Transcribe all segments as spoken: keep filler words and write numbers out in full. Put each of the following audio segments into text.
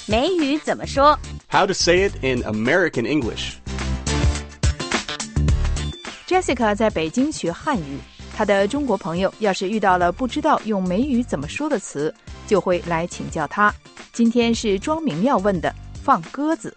美语怎么说 How to say it in American English. Jessica 在北京学汉语，她的中国朋友要是遇到了不知道用美语怎么说的词，就会来请教她。今天是庄明要问的放鸽子。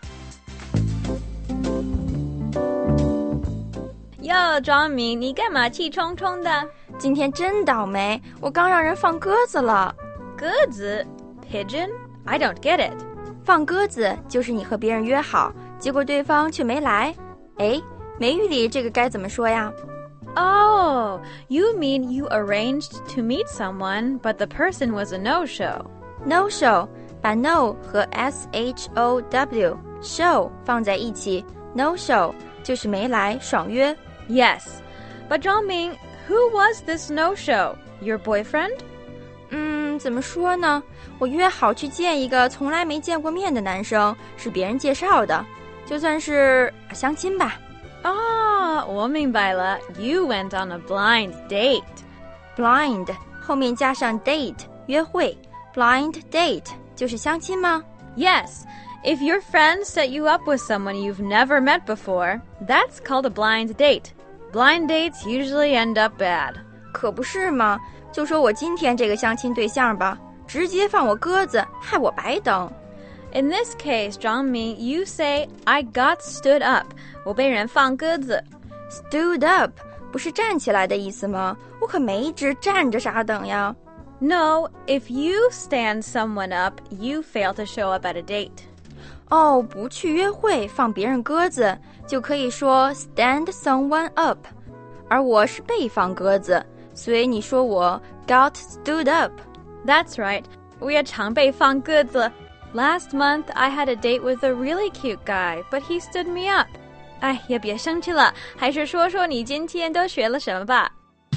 哟，庄明，你干嘛气冲冲的？ 今天真倒霉，我刚让人放鸽子了。 鸽子 Pigeon? I don't get it. 放鸽子就是你和别人约好，结果对方却没来。诶，美语里这个该怎么说呀？ Oh, you mean you arranged to meet someone, but the person was a no-show. No show, 把 no 和 S H O W show 放在一起 No show 就是没来，爽约。 Yes, but 庄明 who was this no-show? Your boyfriend? 嗯，怎么说呢？我约好去见一个从来没见过面的男生，是别人介绍的，就算是相亲吧。 啊，我明白了 You went on a blind date. Blind 后面加上 date 约会 Blind date 就是相亲吗？ Yes, if your friend set you up with someone you've never met before, that's called a blind date. Blind dates usually end up bad. 可不是吗？就说我今天这个相亲对象吧，直接放我鸽子，害我白等。 In this case, 庄明 you say, I got stood up. 我被人放鸽子。 Stood up 不是站起来的意思吗？我可没直站着傻等呀。 No, if you stand someone up, you fail to show up at a date. 哦，不去约会放别人鸽子，就可以说 stand someone up。而我是被放鸽子，所以你说我 got stood up. That's right. 我也常被放鸽子。Last month, I had a date with a really cute guy, but he stood me up. 哎，也别生气了，还是说说你今天都学了什么吧。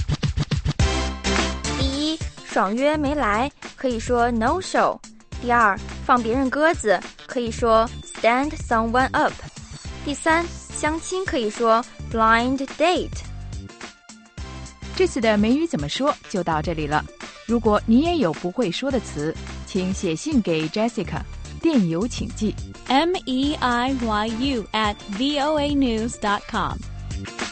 第一，爽约没来，可以说 no show。第二，放别人鸽子，可以说 stand someone up。第三，相亲可以说 blind date。 这次的美语怎么说就到这里了。如果你也有不会说的词，请写信给 Jessica， 电邮请寄 M E I Y U at voa news dot com